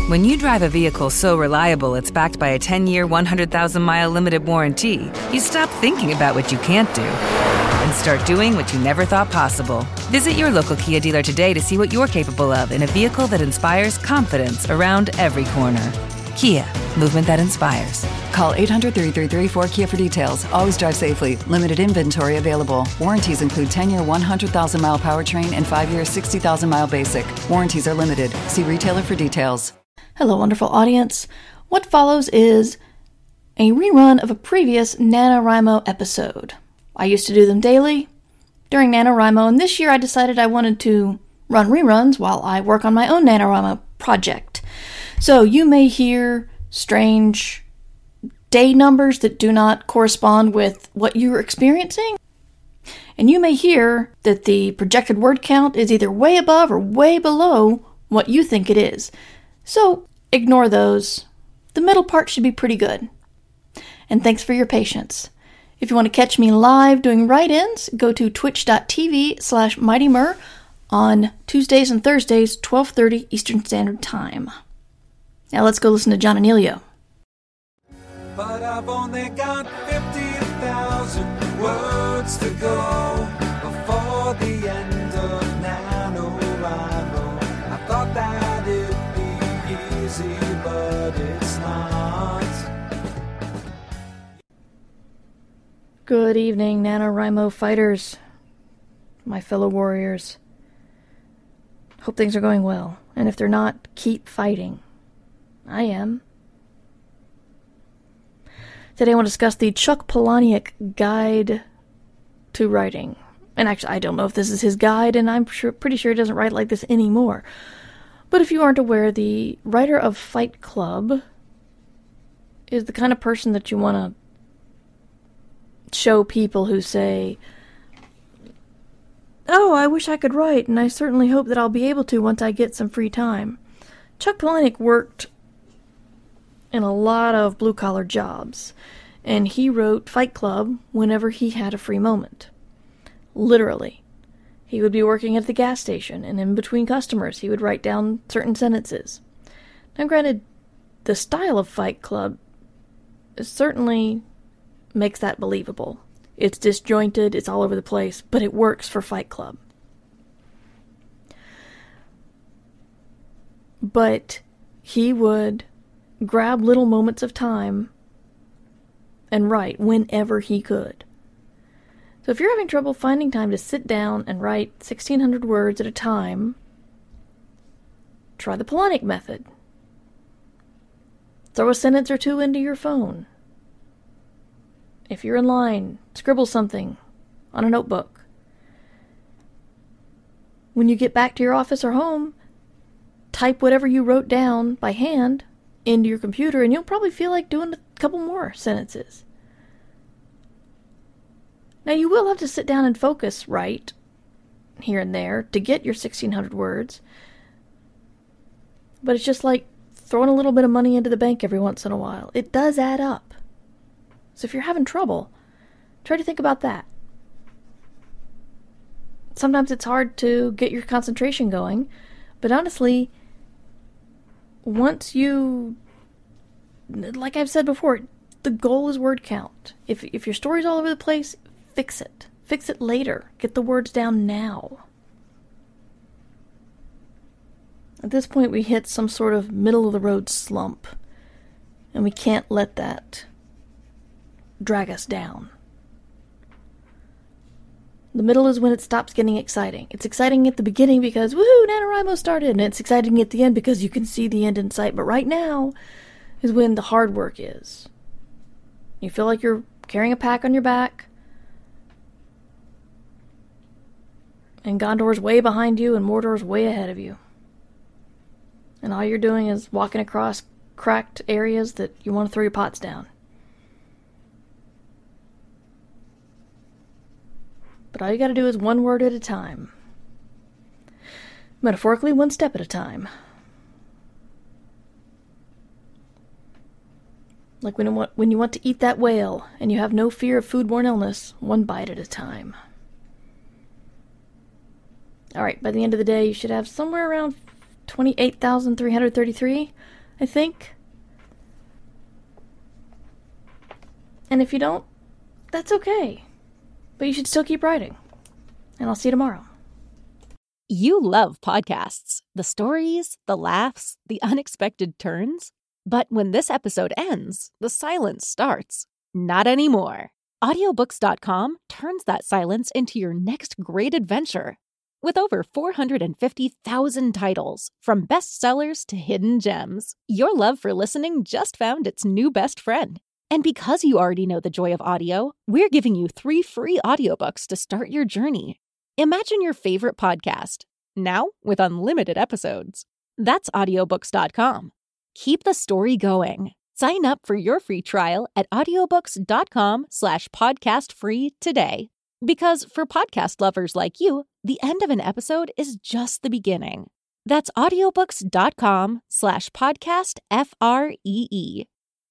When you drive a vehicle so reliable it's backed by a 10-year, 100,000-mile limited warranty, you stop thinking about what you can't do and start doing what you never thought possible. Visit your local Kia dealer today to see what you're capable of in a vehicle that inspires confidence around every corner. Kia, movement that inspires. Call 800-333-4KIA for details. Always drive safely. Limited inventory available. Warranties include 10-year 100,000-mile powertrain and 5-year 60,000-mile basic. Warranties are limited. See retailer for details. Hello, wonderful audience. What follows is a rerun of a previous NaNoWriMo episode. I used to do them daily during NaNoWriMo, and this year I decided I wanted to run reruns while I work on my own NaNoWriMo project. So you may hear strange day numbers that do not correspond with what you're experiencing. And you may hear that the projected word count is either way above or way below what you think it is. So ignore those. The middle part should be pretty good. And thanks for your patience. If you want to catch me live doing write-ins, go to twitch.tv/MightyMur on Tuesdays and Thursdays, 12:30 Eastern Standard Time. Now let's go listen to John Anealio. But I've only got 50,000 words to go before the end of NaNoWriMo. I thought that it'd be easy, but it's not. Good evening, NaNoWriMo fighters, my fellow warriors. Hope things are going well, and if they're not, keep fighting. I am. Today I want to discuss the Chuck Palahniuk Guide to Writing. And actually, I don't know if this is his guide, and I'm pretty sure he doesn't write like this anymore. But if you aren't aware, the writer of Fight Club is the kind of person that you want to show people who say, "Oh, I wish I could write, and I certainly hope that I'll be able to once I get some free time." Chuck Palahniuk worked in a lot of blue-collar jobs, and he wrote Fight Club whenever he had a free moment. Literally. He would be working at the gas station, and in between customers, he would write down certain sentences. Now, granted, the style of Fight Club certainly makes that believable. It's disjointed, it's all over the place, but it works for Fight Club. But he would grab little moments of time and write whenever he could. So if you're having trouble finding time to sit down and write 1,600 words at a time, try the Palahniuk method. Throw a sentence or two into your phone. If you're in line, scribble something on a notebook. When you get back to your office or home, type whatever you wrote down by hand into your computer, and you'll probably feel like doing a couple more sentences. Now, you will have to sit down and focus, right, here and there, to get your 1,600 words. But it's just like throwing a little bit of money into the bank every once in a while. It does add up. So if you're having trouble, try to think about that. Sometimes it's hard to get your concentration going, but honestly, once you, like I've said before, the goal is word count. If your story's all over the place, fix it. Fix it later. Get the words down now. At this point, we hit some sort of middle-of-the-road slump, and we can't let that drag us down. The middle is when it stops getting exciting. It's exciting at the beginning because, woohoo, NaNoWriMo started, and it's exciting at the end because you can see the end in sight. But right now is when the hard work is. You feel like you're carrying a pack on your back, and Gondor's way behind you, and Mordor's way ahead of you. And all you're doing is walking across cracked areas that you want to throw your pots down. But all you gotta do is one word at a time. Metaphorically, one step at a time. Like when you want to eat that whale, and you have no fear of foodborne illness, one bite at a time. Alright, by the end of the day, you should have somewhere around 28,333, I think. And if you don't, that's okay. But you should still keep writing. And I'll see you tomorrow. You love podcasts. The stories, the laughs, the unexpected turns. But when this episode ends, the silence starts. Not anymore. Audiobooks.com turns that silence into your next great adventure. With over 450,000 titles, from bestsellers to hidden gems, your love for listening just found its new best friend. And because you already know the joy of audio, we're giving you 3 free audiobooks to start your journey. Imagine your favorite podcast, now with unlimited episodes. That's audiobooks.com. Keep the story going. Sign up for your free trial at audiobooks.com/podcastfree today. Because for podcast lovers like you, the end of an episode is just the beginning. That's audiobooks.com/podcastfree.